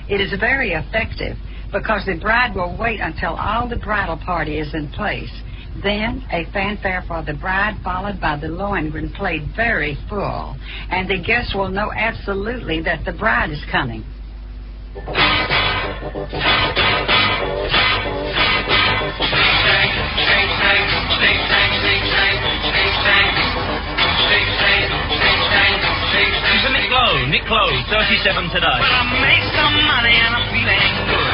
It is very effective because the bride will wait until all the bridal party is in place. Then, a fanfare for the bride followed by the Lohengrin played very full, and the guests will know absolutely that the bride is coming. Nick Lowe, 37 today. Well, I made some money and I'm feeling good.